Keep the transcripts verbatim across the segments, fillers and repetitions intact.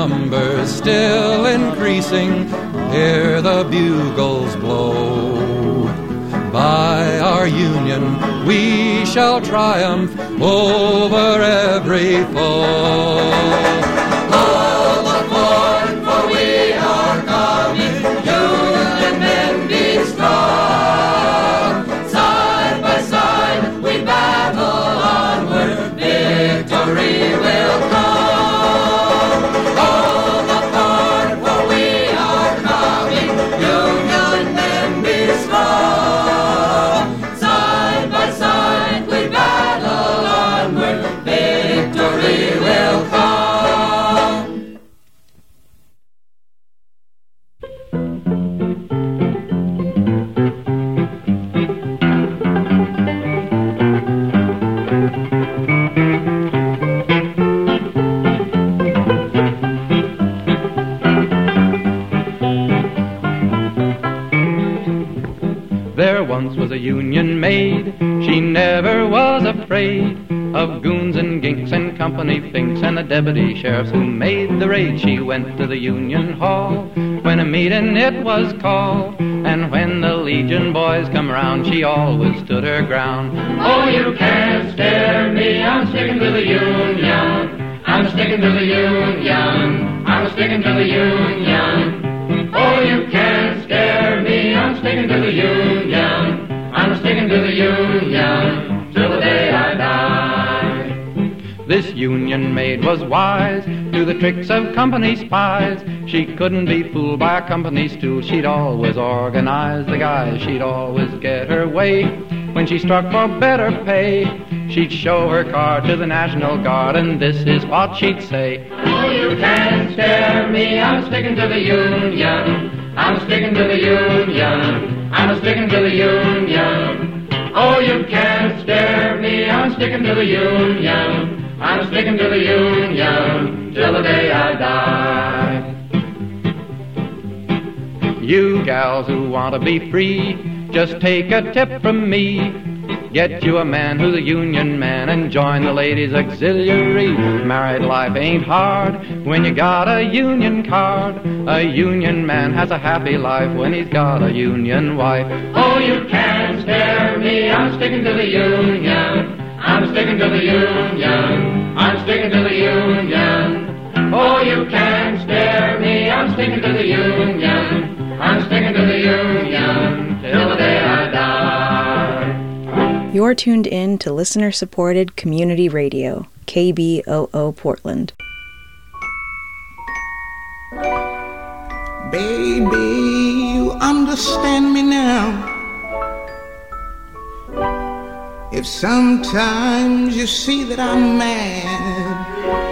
numbers still increasing, hear the bugles blow. By our union we shall triumph over every foe. All aboard, for we are coming, Union men be strong. Side by side we battle onward, victory will come. All aboard, for we are coming, Union men be strong. Side by side we battle onward, victory will come. There once was a Union maid, she never was afraid of goons and ginks and company finks and the deputy sheriffs who made the raid. She went to the Union Hall when a meeting it was called, and when the Legion boys come round, she always stood her ground. Oh, you can't scare me, I'm sticking to the Union. I'm sticking to the Union. I'm sticking to the Union. Oh, you can't scare me, I'm sticking to the Union. I'm sticking to the Union till the day I die. This Union maid was wise to the tricks of company spies. She couldn't be fooled by a company stool. She'd always organize the guys. She'd always get her way. When she struck for better pay, she'd show her card to the National Guard, and this is what she'd say. Oh, you can't scare me, I'm sticking to the Union. I'm sticking to the Union. I'm sticking to the Union. Oh, you can't scare me, I'm sticking to the Union. I'm sticking to the Union till the day I die. You gals who want to be free, just take a tip from me. Get you a man who's a Union man and join the ladies' auxiliary. Married life ain't hard when you got a Union card. A Union man has a happy life when he's got a Union wife. Oh, you can't scare me, I'm sticking to the Union. I'm sticking to the Union. I'm sticking to the Union. Oh, you can't scare me, I'm sticking to the Union. I'm sticking to the Union till the day I die. You're tuned in to listener-supported community radio, K B O O Portland. Baby, you understand me now. If sometimes you see that I'm mad,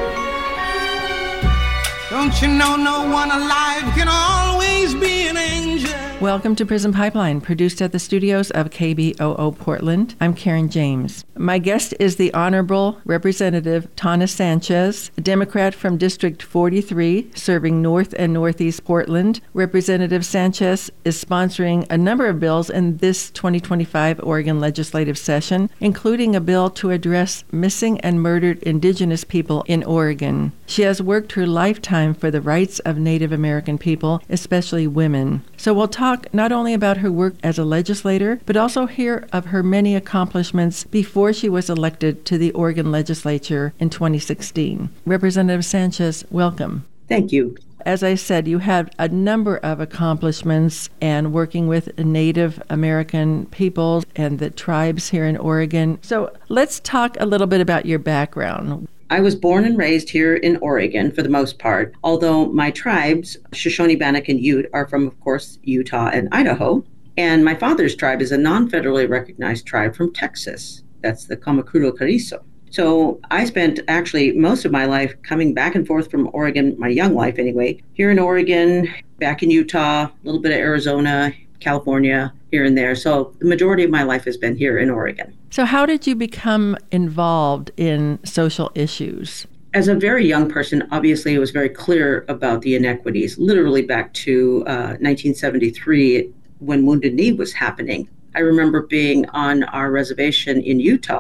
don't you know no one alive can always be an angel? Welcome to Prison Pipeline, produced at the studios of K B O O Portland. I'm Karen James. My guest is the Honorable Representative Tana Sanchez, a Democrat from District forty-three, serving North and Northeast Portland. Representative Sanchez is sponsoring a number of bills in this twenty twenty-five Oregon legislative session, including a bill to address missing and murdered Indigenous people in Oregon. She has worked her lifetime for the rights of Native American people, especially women. So we'll talk not only about her work as a legislator, but also hear of her many accomplishments before she was elected to the Oregon legislature in twenty sixteen. Representative Sanchez, welcome. Thank you. As I said, you have a number of accomplishments and working with Native American peoples and the tribes here in Oregon. So let's talk a little bit about your background. I was born and raised here in Oregon for the most part, although my tribes, Shoshone, Bannock, and Ute, are from, of course, Utah and Idaho. And my father's tribe is a non-federally recognized tribe from Texas. That's the Comecrudo Carrizo. So I spent actually most of my life coming back and forth from Oregon, my young life anyway, here in Oregon, back in Utah, a little bit of Arizona, California, here and there. So the majority of my life has been here in Oregon. So how did you become involved in social issues? As a very young person, obviously, it was very clear about the inequities, literally back to uh, nineteen seventy-three when Wounded Knee was happening. I remember being on our reservation in Utah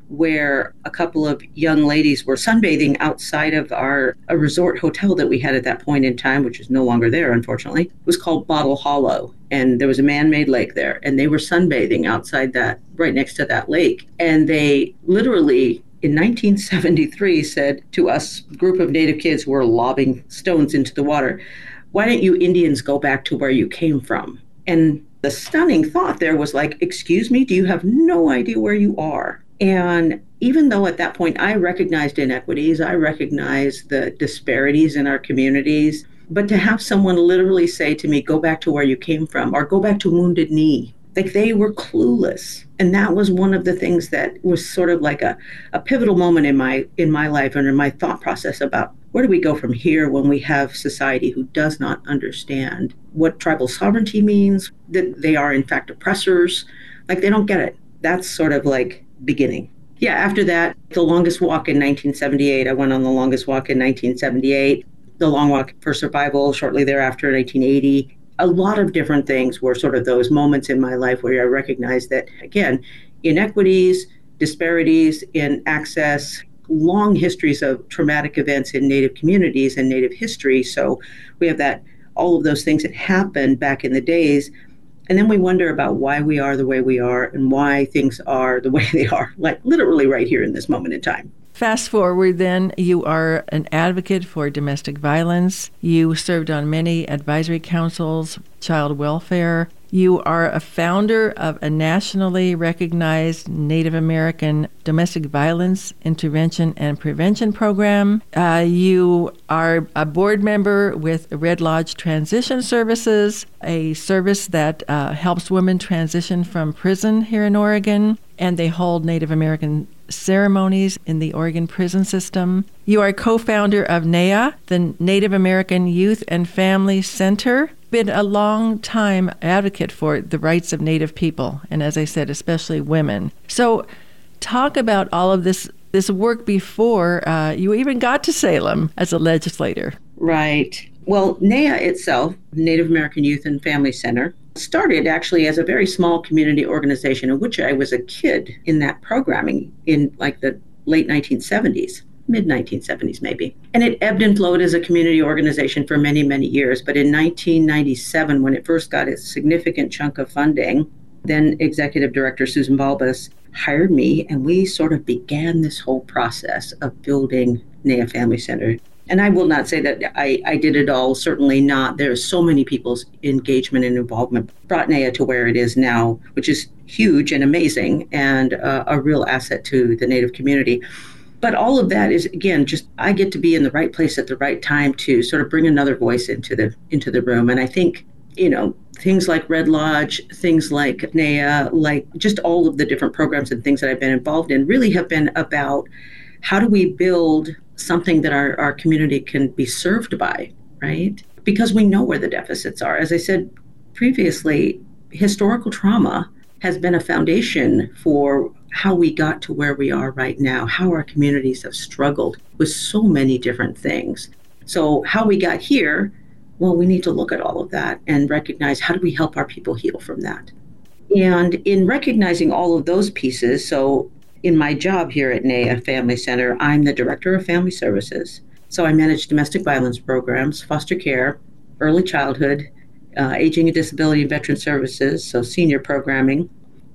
where a couple of young ladies were sunbathing outside of our a resort hotel that we had at that point in time, which is no longer there, unfortunately. It was called Bottle Hollow, and there was a man-made lake there, and they were sunbathing outside that, right next to that lake. And they literally, in nineteen seventy-three, said to us, a group of Native kids who were lobbing stones into the water, "Why don't you Indians go back to where you came from?" And the stunning thought there was like, excuse me, do you have no idea where you are? And even though at that point I recognized inequities, I recognized the disparities in our communities, but to have someone literally say to me, go back to where you came from, or go back to Wounded Knee, like they were clueless. And that was one of the things that was sort of like a, a pivotal moment in my in my life and in my thought process about where do we go from here when we have society who does not understand what tribal sovereignty means, that they are in fact oppressors, like they don't get it. That's sort of like beginning. Yeah, after that, the longest walk in nineteen seventy-eight, I went on the longest walk in nineteen seventy-eight, the long walk for survival shortly thereafter in nineteen eighty. A lot of different things were sort of those moments in my life where I recognized that, again, inequities, disparities in access, long histories of traumatic events in Native communities and Native history. So we have that, all of those things that happened back in the days. And then we wonder about why we are the way we are and why things are the way they are, like literally right here in this moment in time. Fast forward then, you are an advocate for domestic violence. You served on many advisory councils, child welfare. You are a founder of a nationally recognized Native American domestic violence intervention and prevention program. Uh, you are a board member with Red Lodge Transition Services, a service that uh, helps women transition from prison here in Oregon, and they hold Native American ceremonies in the Oregon prison system. You are co-founder of N A A, the Native American Youth and Family Center. Been a long time advocate for the rights of Native people, and as I said, especially women. So talk about all of this this work before uh, you even got to Salem as a legislator. Right. Well, N A A itself, Native American Youth and Family Center, started actually as a very small community organization in which I was a kid in that programming in like the late nineteen seventies, mid nineteen seventies maybe. And it ebbed and flowed as a community organization for many, many years. But in nineteen ninety-seven, when it first got its significant chunk of funding, then Executive Director Susan Balbus hired me, and we sort of began this whole process of building N A A Family Center. And I will not say that I, I did it all, certainly not. There's so many people's engagement and involvement brought N A A to where it is now, which is huge and amazing and uh, a real asset to the Native community. But all of that is, again, just I get to be in the right place at the right time to sort of bring another voice into the into the room. And I think, you know, things like Red Lodge, things like N A A, like just all of the different programs and things that I've been involved in really have been about how do we build something that our, our community can be served by, right? Because we know where the deficits are. As I said previously, historical trauma has been a foundation for how we got to where we are right now, how our communities have struggled with so many different things. So how we got here, well, we need to look at all of that and recognize how do we help our people heal from that. And in recognizing all of those pieces, so in my job here at N A A Family Center, I'm the Director of Family Services. So I manage domestic violence programs, foster care, early childhood, uh, aging and disability and veteran services, so senior programming.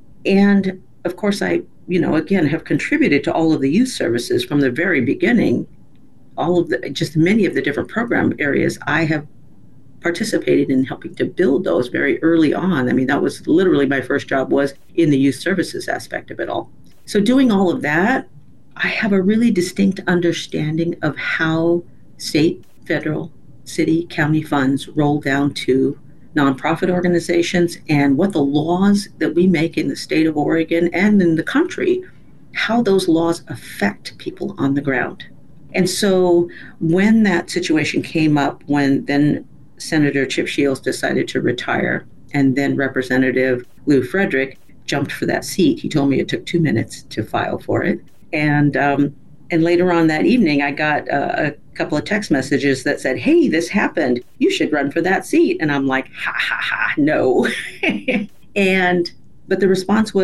And of course, I, you know, again, have contributed to all of the youth services from the very beginning. All of the, just many of the different program areas, I have participated in helping to build those very early on. I mean, that was literally my first job was in the youth services aspect of it all. So doing all of that, I have a really distinct understanding of how state, federal, city, county funds roll down to nonprofit organizations and what the laws that we make in the state of Oregon and in the country, how those laws affect people on the ground. And so when that situation came up, when then Senator Chip Shields decided to retire, and then Representative Lou Frederick jumped for that seat. He told me it took two minutes to file for it. And um, and later on that evening, I got uh, a couple of text messages that said, hey, this happened. You should run for that seat. And I'm like, ha, ha, ha, no. and but the response was,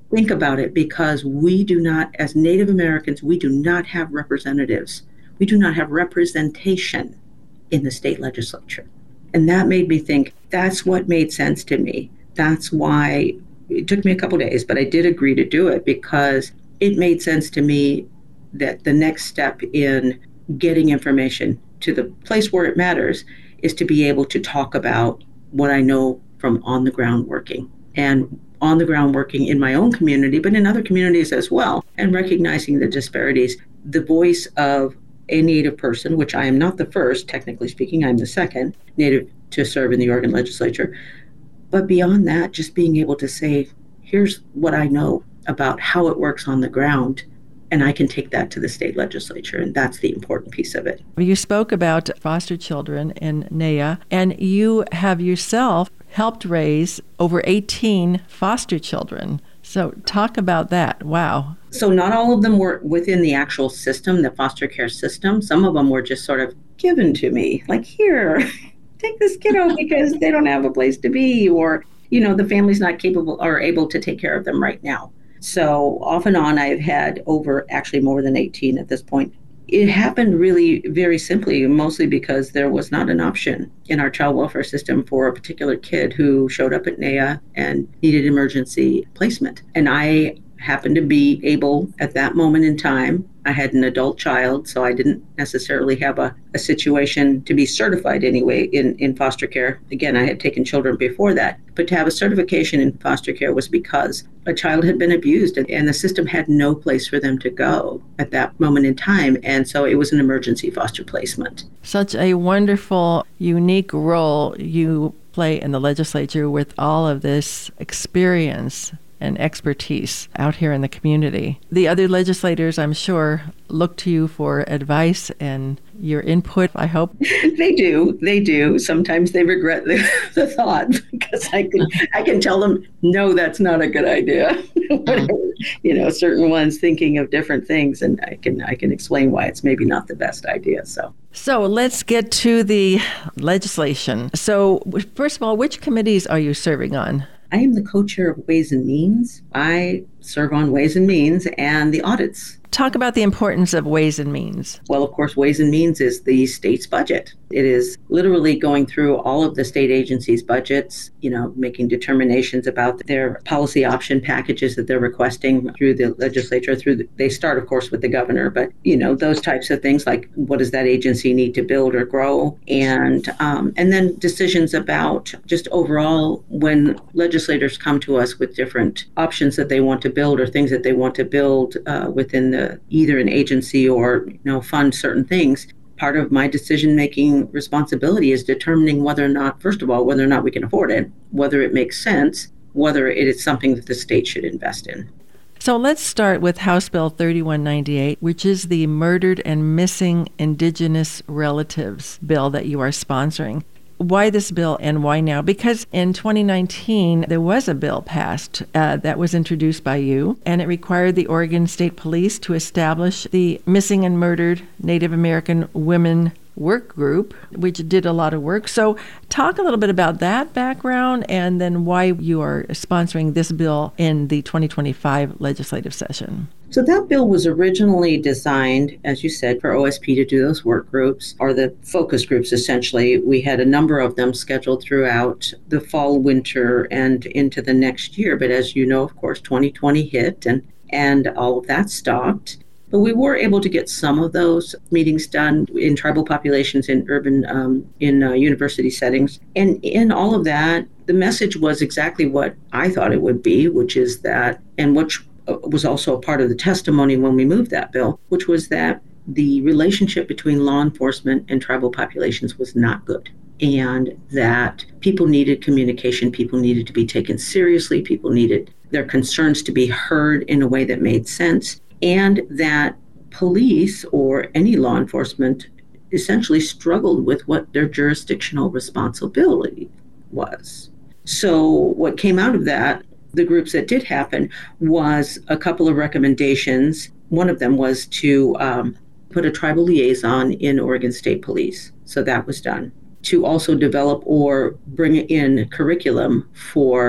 think about it, because we do not, as Native Americans, we do not have representatives. We do not have representation in the state legislature. And that made me think, that's what made sense to me. That's why it took me a couple days, but I did agree to do it, because it made sense to me that the next step in getting information to the place where it matters is to be able to talk about what I know from on the ground working, and on the ground working in my own community, but in other communities as well, and recognizing the disparities. The voice of a Native person, which I am not the first, technically speaking, I'm the second Native to serve in the Oregon legislature. But beyond that, just being able to say, here's what I know about how it works on the ground, and I can take that to the state legislature, and that's the important piece of it. You spoke about foster children in N A Y A, and you have yourself helped raise over eighteen foster children. So talk about that. Wow. So not all of them were within the actual system, the foster care system. Some of them were just sort of given to me, like, here, take this kiddo because they don't have a place to be, or, you know, the family's not capable or able to take care of them right now. So off and on, I've had over actually more than eighteen at this point. It happened really very simply, mostly because there was not an option in our child welfare system for a particular kid who showed up at N A Y A and needed emergency placement. And I happened to be able at that moment in time. I had an adult child, so I didn't necessarily have a, a situation to be certified anyway in, in foster care. Again, I had taken children before that. But to have a certification in foster care was because a child had been abused, and, and the system had no place for them to go at that moment in time. And so it was an emergency foster placement. Such a wonderful, unique role you play in the legislature with all of this experience and expertise out here in the community. The other legislators, I'm sure, look to you for advice and your input, I hope. They do. They do. Sometimes they regret the, the thought, because I can I can tell them, no, that's not a good idea. You know, certain ones thinking of different things, and I can I can explain why it's maybe not the best idea. So. So let's get to the legislation. So first of all, which committees are you serving on? I am the co-chair of Ways and Means. I serve on Ways and Means and the audits. Talk about the importance of Ways and Means. Well, of course, Ways and Means is the state's budget. It is literally going through all of the state agencies' budgets, you know, making determinations about their policy option packages that they're requesting through the legislature. Through the, they start, of course, with the governor, but, you know, those types of things, like what does that agency need to build or grow? And, um, and then decisions about just overall, when legislators come to us with different options that they want to build or things that they want to build uh, within the either an agency or, you know, fund certain things. Part of my decision-making responsibility is determining whether or not, first of all, whether or not we can afford it, whether it makes sense, whether it is something that the state should invest in. So let's start with House Bill thirty-one ninety-eight, which is the Murdered and Missing Indigenous Relatives bill that you are sponsoring. Why this bill and why now? Because in twenty nineteen, there was a bill passed uh, that was introduced by you, and it required the Oregon State Police to establish the Missing and Murdered Native American Women Work Group, which did a lot of work. So talk a little bit about that background and then why you are sponsoring this bill in the twenty twenty-five legislative session. So that bill was originally designed, as you said, for O S P to do those work groups, or the focus groups, essentially. We had a number of them scheduled throughout the fall, winter, and into the next year. But as you know, of course, twenty twenty hit and, and all of that stopped. But we were able to get some of those meetings done in tribal populations, in urban, um, in uh, university settings. And in all of that, the message was exactly what I thought it would be, which is that, and which was also a part of the testimony when we moved that bill, which was that the relationship between law enforcement and tribal populations was not good. And that people needed communication, people needed to be taken seriously, people needed their concerns to be heard in a way that made sense, and that police or any law enforcement essentially struggled with what their jurisdictional responsibility was. So what came out of that, the groups that did happen, was a couple of recommendations. One of them was to um, put a tribal liaison in Oregon State Police. So that was done. To also develop or bring in curriculum for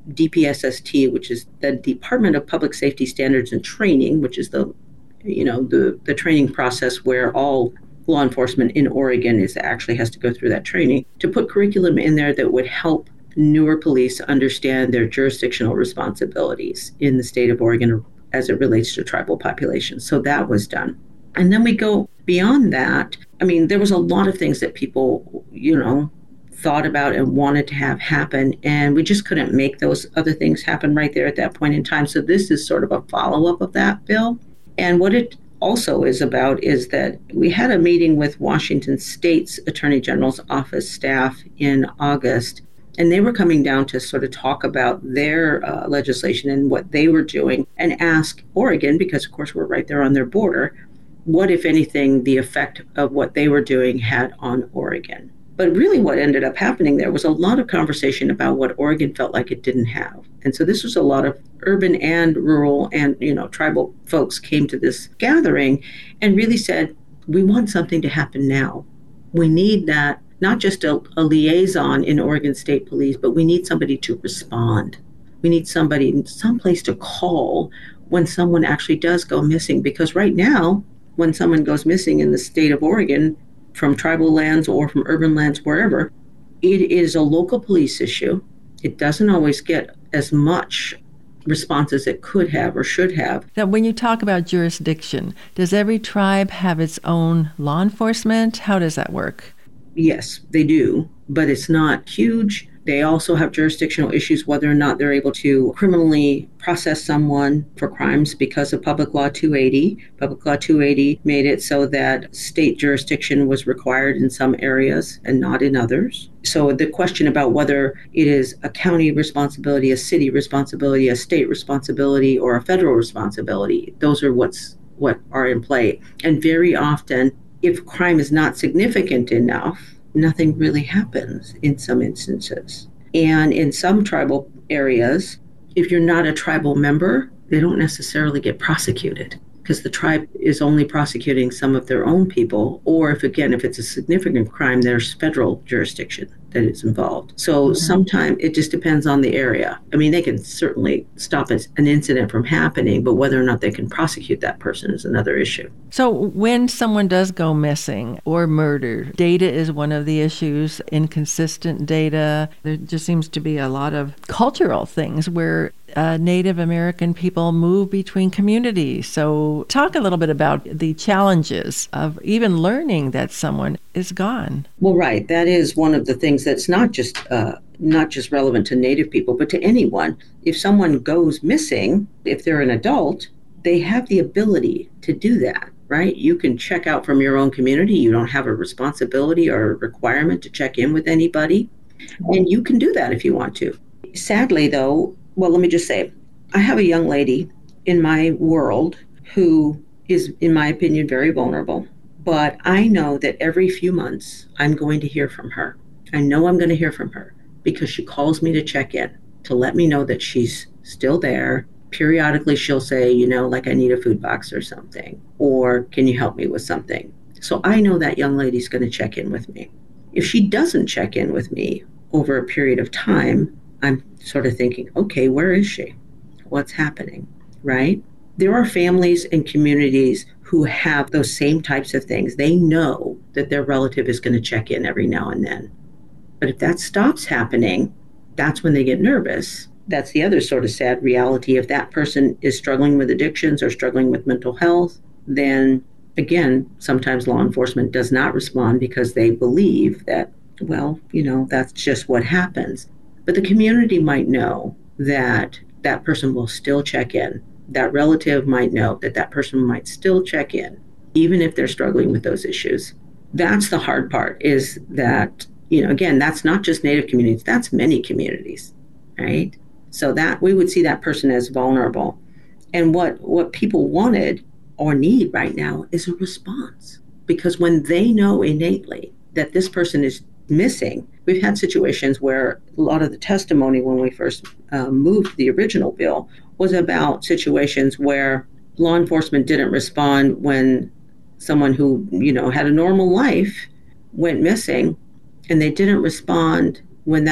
D P S S T, which is the Department of Public Safety Standards and Training, which is the, you know, the, the training process where all law enforcement in Oregon is actually has to go through that training, to put curriculum in there that would help newer police understand their jurisdictional responsibilities in the state of Oregon as it relates to tribal populations. So that was done. And then we go beyond that. I mean, there was a lot of things that people, you know, thought about and wanted to have happen, and we just couldn't make those other things happen right there at that point in time. So this is sort of a follow-up of that bill. And what it also is about is that we had a meeting with Washington State's Attorney General's office staff in August, and they were coming down to sort of talk about their uh, legislation and what they were doing, and ask Oregon, because of course we're right there on their border, what, if anything, the effect of what they were doing had on Oregon. But really what ended up happening there was a lot of conversation about what Oregon felt like it didn't have. And so this was a lot of urban and rural and, you know, tribal folks came to this gathering and really said, we want something to happen now. We need that, not just a, a liaison in Oregon State Police, but we need somebody to respond. We need somebody, someplace to call when someone actually does go missing. Because right now, when someone goes missing in the state of Oregon, from tribal lands or from urban lands, wherever, it is a local police issue. It doesn't always get as much response as it could have or should have. Now, when you talk about jurisdiction, does every tribe have its own law enforcement? How does that work? Yes, they do, but it's not huge. They also have jurisdictional issues whether or not they're able to criminally process someone for crimes because of Public Law two eighty. Public Law two eighty made it so that state jurisdiction was required in some areas and not in others. So the question about whether it is a county responsibility, a city responsibility, a state responsibility, or a federal responsibility, those are what's what are in play. And very often, if crime is not significant enough, nothing really happens in some instances. And in some tribal areas, if you're not a tribal member, they don't necessarily get prosecuted because the tribe is only prosecuting some of their own people. Or if, again, if it's a significant crime, there's federal jurisdiction that is involved. So mm-hmm. sometimes it just depends on the area. I mean, they can certainly stop an incident from happening, but whether or not they can prosecute that person is another issue. So when someone does go missing or murdered, data is one of the issues, inconsistent data. There just seems to be a lot of cultural things where uh, Native American people move between communities. So talk a little bit about the challenges of even learning that someone is gone. Well, right. That is one of the things that's not just uh, not just relevant to Native people, but to anyone. If someone goes missing, if they're an adult, they have the ability to do that, right? You can check out from your own community. You don't have a responsibility or a requirement to check in with anybody. And you can do that if you want to. Sadly, though, well, let me just say, I have a young lady in my world who is, in my opinion, very vulnerable. But I know that every few months, I'm going to hear from her. I know I'm going to hear from her because she calls me to check in, to let me know that she's still there. Periodically, she'll say, you know, like I need a food box or something, or can you help me with something? So I know that young lady's going to check in with me. If she doesn't check in with me over a period of time, I'm sort of thinking, okay, where is she? What's happening, right? There are families and communities who have those same types of things. They know that their relative is going to check in every now and then. But if that stops happening, that's when they get nervous. That's the other sort of sad reality. If that person is struggling with addictions or struggling with mental health, then again, sometimes law enforcement does not respond because they believe that, well, you know, that's just what happens. But the community might know that that person will still check in. That relative might know that that person might still check in, even if they're struggling with those issues. That's the hard part, is that, you know, again, that's not just Native communities, that's many communities, right? So that we would see that person as vulnerable. And what, what people wanted or need right now is a response. Because when they know innately that this person is missing, we've had situations where a lot of the testimony when we first uh, moved the original bill was about situations where law enforcement didn't respond when someone who, you know, had a normal life went missing, and they didn't respond when that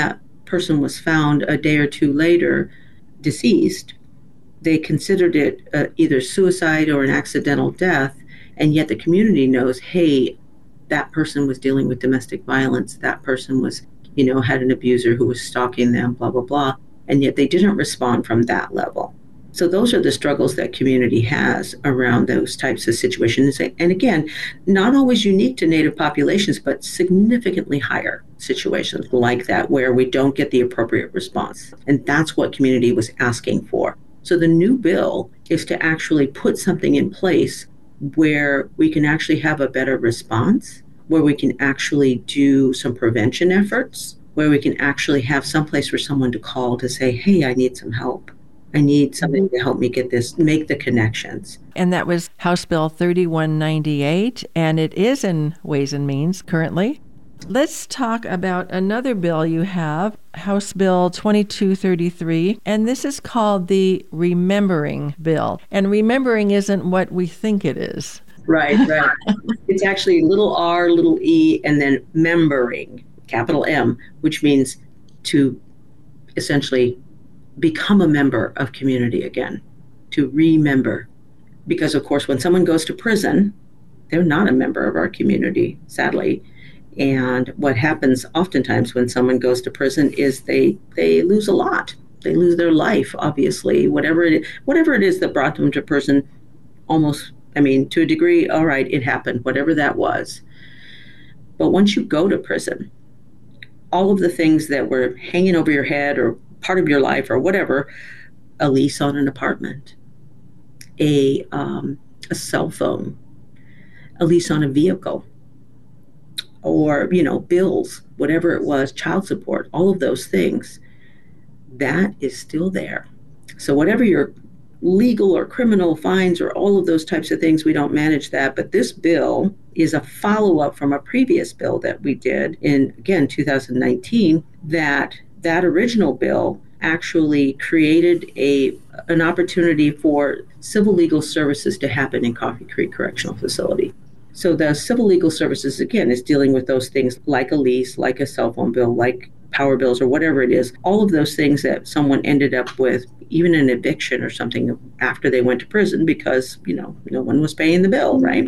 person was found a day or two later deceased, they considered it uh, either suicide or an accidental death, and yet the community knows, hey, that person was dealing with domestic violence, that person was, you know, had an abuser who was stalking them, blah, blah, blah, and yet they didn't respond from that level. So those are the struggles that community has around those types of situations. And again, not always unique to Native populations, but significantly higher situations like that where we don't get the appropriate response. And that's what community was asking for. So the new bill is to actually put something in place where we can actually have a better response, where we can actually do some prevention efforts, where we can actually have some place for someone to call to say, hey, I need some help. I need something to help me get this, make the connections. And that was House Bill thirty-one ninety-eight, and it is in Ways and Means currently. Let's talk about another bill you have, House Bill twenty-two thirty-three, and this is called the Remembering Bill. And remembering isn't what we think it is. Right, right. It's actually little r, little e, and then membering, capital M, which means to essentially become a member of community again, to remember. Because, of course, when someone goes to prison, they're not a member of our community, sadly. And what happens oftentimes when someone goes to prison is they they lose a lot. They lose their life, obviously. Whatever it is, whatever it is that brought them to prison, almost, I mean, to a degree, all right, it happened, whatever that was. But once you go to prison, all of the things that were hanging over your head or part of your life or whatever, a lease on an apartment, a um, a cell phone, a lease on a vehicle, or, you know, bills, whatever it was, child support, all of those things, that is still there. So whatever your legal or criminal fines or all of those types of things, we don't manage that. But this bill is a follow-up from a previous bill that we did in, again, two thousand nineteen, that that original bill actually created a an opportunity for civil legal services to happen in Coffee Creek Correctional Facility. So the civil legal services, again, is dealing with those things like a lease, like a cell phone bill, like power bills or whatever it is, all of those things that someone ended up with, even an eviction or something after they went to prison because, you know, no one was paying the bill, right?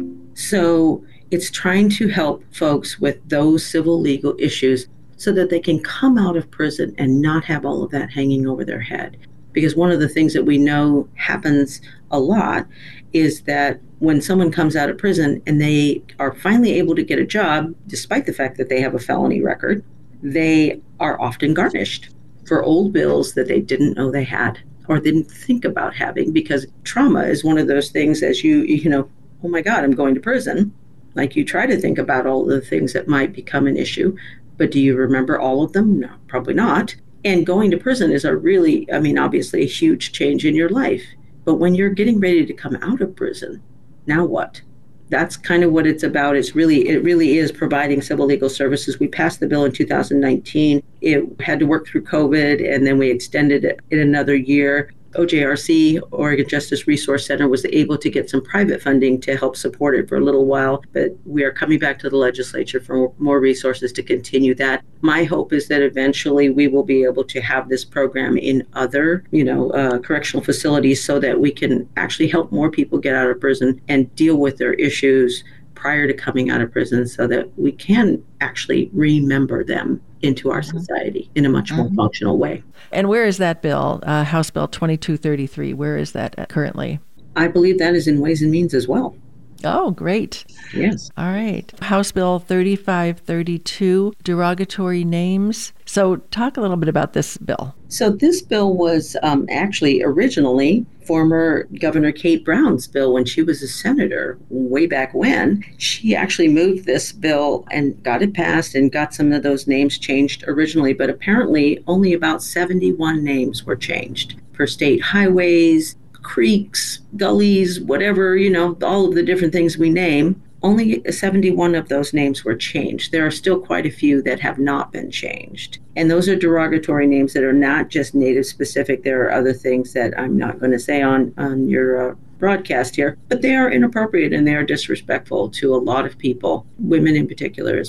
So it's trying to help folks with those civil legal issues so that they can come out of prison and not have all of that hanging over their head. Because one of the things that we know happens a lot is that when someone comes out of prison and they are finally able to get a job, despite the fact that they have a felony record, they are often garnished for old bills that they didn't know they had or didn't think about having, because trauma is one of those things as you, you know, oh my God, I'm going to prison. Like you try to think about all the things that might become an issue. But do you remember all of them? No, probably not. And going to prison is a really, I mean, obviously a huge change in your life. But when you're getting ready to come out of prison, now what? That's kind of what it's about. It's really, it really is providing civil legal services. We passed the bill in two thousand nineteen. It had to work through COVID, and then we extended it in another year. O J R C, Oregon Justice Resource Center, was able to get some private funding to help support it for a little while, but we are coming back to the legislature for more resources to continue that. My hope is that eventually we will be able to have this program in other, you know, uh, correctional facilities so that we can actually help more people get out of prison and deal with their issues prior to coming out of prison so that we can actually remember them into our society in a much more mm-hmm. functional way. And where is that bill, uh, House Bill twenty-two thirty-three? Where is that currently? I believe that is in Ways and Means as well. Oh, great. Yes. All right. House Bill thirty-five thirty-two, derogatory names. So talk a little bit about this bill. So this bill was um, actually originally former Governor Kate Brown's bill when she was a senator way back when. She actually moved this bill and got it passed and got some of those names changed originally, but apparently only about seventy-one names were changed for state highways, creeks, gullies, whatever, you know, all of the different things we name. Only seventy-one of those names were changed. There are still quite a few that have not been changed. And those are derogatory names that are not just Native specific. There are other things that I'm not going to say on, on your uh, broadcast here, but they are inappropriate and they are disrespectful to a lot of people, women in particular as well.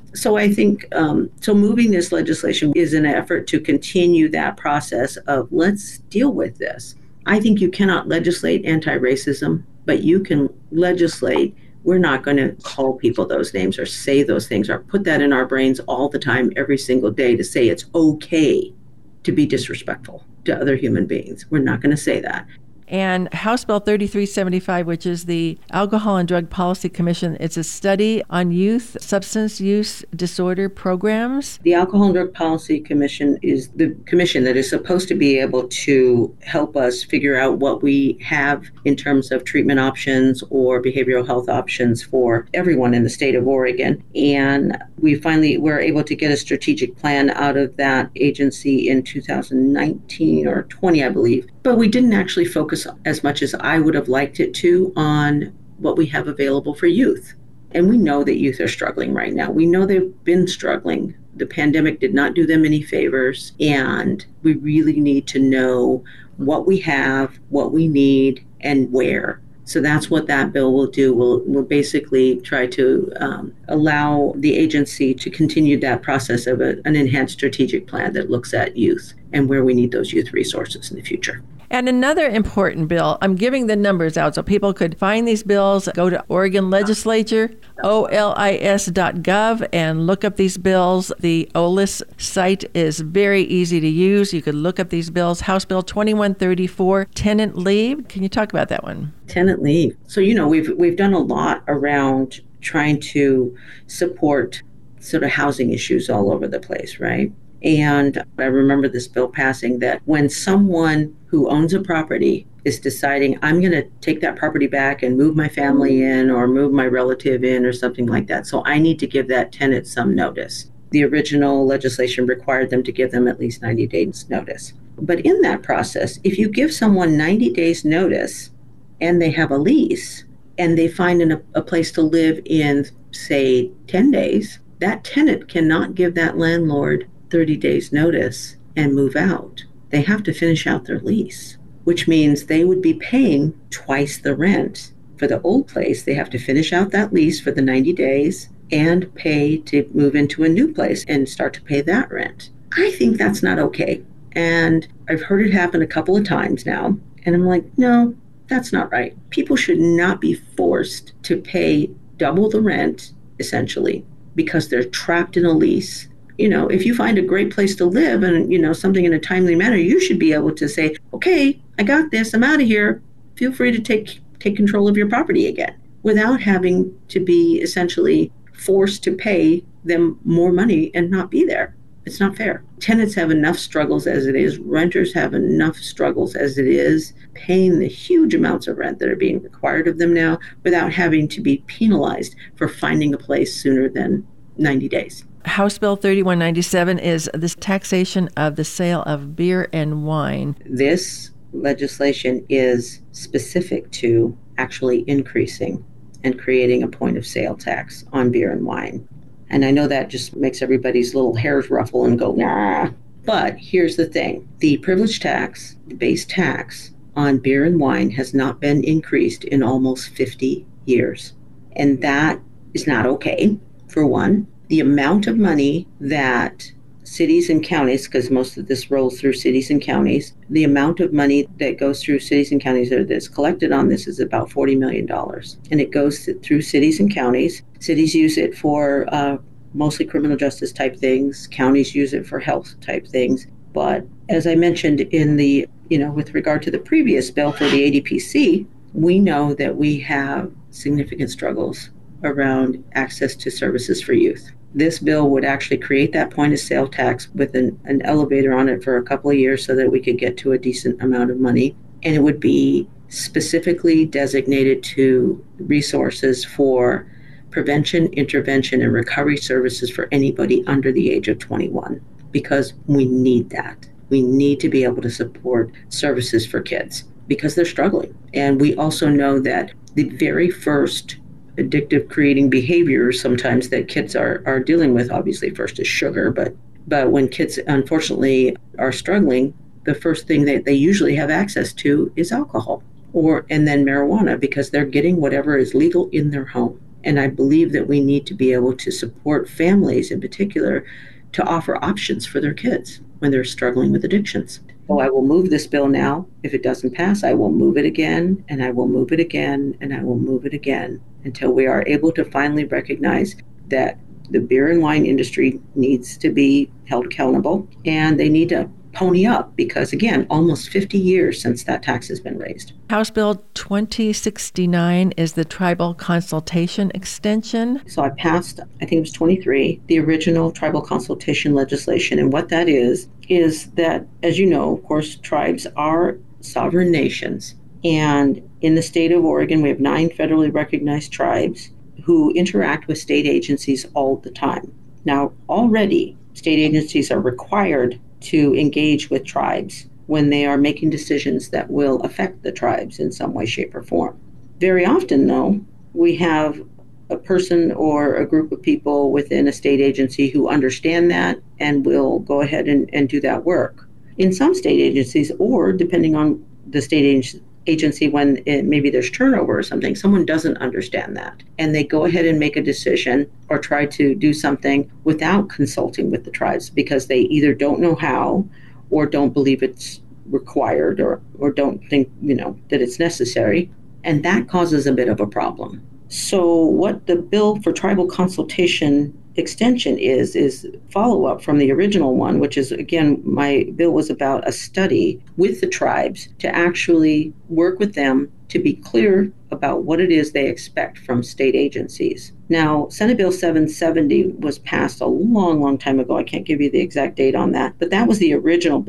So I think, um, so moving this legislation is an effort to continue that process of let's deal with this. I think you cannot legislate anti-racism, but you can legislate we're not going to call people those names or say those things or put that in our brains all the time, every single day, to say it's okay to be disrespectful to other human beings. We're not going to say that. And House Bill thirty-three seventy-five, which is the Alcohol and Drug Policy Commission, it's a study on youth substance use disorder programs. The Alcohol and Drug Policy Commission is the commission that is supposed to be able to help us figure out what we have in terms of treatment options or behavioral health options for everyone in the state of Oregon. And we finally were able to get a strategic plan out of that agency in two thousand nineteen or twenty, I believe. But we didn't actually focus as much as I would have liked it to on what we have available for youth. And we know that youth are struggling right now. We know they've been struggling. The pandemic did not do them any favors. And we really need to know what we have, what we need, and where. So that's what that bill will do. We'll, we'll basically try to um, allow the agency to continue that process of a, an enhanced strategic plan that looks at youth and where we need those youth resources in the future. And another important bill, I'm giving the numbers out so people could find these bills, go to Oregon Legislature, O L I S dot gov, and look up these bills. The O L I S site is very easy to use. You could look up these bills. House Bill twenty-one thirty-four, tenant leave. Can you talk about that one? Tenant leave. So, you know, we've we've done a lot around trying to support sort of housing issues all over the place, right? And I remember this bill passing that when someone who owns a property is deciding, I'm going to take that property back and move my family in or move my relative in or something like that. So I need to give that tenant some notice. The original legislation required them to give them at least ninety days notice. But in that process, if you give someone ninety days notice and they have a lease and they find in a, a place to live in, say, ten days, that tenant cannot give that landlord thirty days notice and move out. They have to finish out their lease, which means they would be paying twice the rent. For the old place, they have to finish out that lease for the ninety days and pay to move into a new place and start to pay that rent. I think that's not okay. And I've heard it happen a couple of times now. And I'm like, no, that's not right. People should not be forced to pay double the rent, essentially, because they're trapped in a lease. You know, if you find a great place to live and, you know, something in a timely manner, you should be able to say, okay, I got this, I'm out of here. Feel free to take take control of your property again without having to be essentially forced to pay them more money and not be there. It's not fair. Tenants have enough struggles as it is. Renters have enough struggles as it is, paying the huge amounts of rent that are being required of them now without having to be penalized for finding a place sooner than ninety days. House Bill thirty-one ninety-seven is this taxation of the sale of beer and wine. This legislation is specific to actually increasing and creating a point of sale tax on beer and wine. And I know that just makes everybody's little hairs ruffle and go, nah. But here's the thing. The privilege tax, the base tax on beer and wine has not been increased in almost fifty years. And that is not okay, for one. The amount of money that cities and counties, because most of this rolls through cities and counties, the amount of money that goes through cities and counties or that's collected on this is about forty million dollars. And it goes through cities and counties. Cities use it for uh, mostly criminal justice type things. Counties use it for health type things. But as I mentioned in the, you know, with regard to the previous bill for the A D P C, we know that we have significant struggles around access to services for youth. This bill would actually create that point of sale tax with an, an elevator on it for a couple of years so that we could get to a decent amount of money. And it would be specifically designated to resources for prevention, intervention, and recovery services for anybody under the age of twenty-one, because we need that. We need to be able to support services for kids because they're struggling. And we also know that the very first addictive creating behaviors sometimes that kids are, are dealing with, obviously first is sugar, but but when kids unfortunately are struggling, the first thing that they usually have access to is alcohol or and then marijuana because they're getting whatever is legal in their home. And I believe that we need to be able to support families in particular to offer options for their kids when they're struggling with addictions. So I will move this bill now. If it doesn't pass, I will move it again, and I will move it again, and I will move it again until we are able to finally recognize that the beer and wine industry needs to be held accountable, and they need to pony up because, again, almost fifty years since that tax has been raised. House Bill twenty sixty-nine is the tribal consultation extension. So I passed, I think it was twenty-three, the original tribal consultation legislation. And what that is, is that, as you know, of course, tribes are sovereign nations. And in the state of Oregon, we have nine federally recognized tribes who interact with state agencies all the time. Now, already, state agencies are required to engage with tribes when they are making decisions that will affect the tribes in some way, shape, or form. Very often, though, we have a person or a group of people within a state agency who understand that and will go ahead and, and do that work. In some state agencies, or depending on the state agency, agency when it, maybe there's turnover or something, someone doesn't understand that. And they go ahead and make a decision or try to do something without consulting with the tribes because they either don't know how or don't believe it's required or, or don't think, you know, that it's necessary. And that causes a bit of a problem. So what the bill for tribal consultation extension is, is follow-up from the original one, which is, again, my bill was about a study with the tribes to actually work with them to be clear about what it is they expect from state agencies. Now, Senate Bill seven seventy was passed a long, long time ago. I can't give you the exact date on that, but that was the original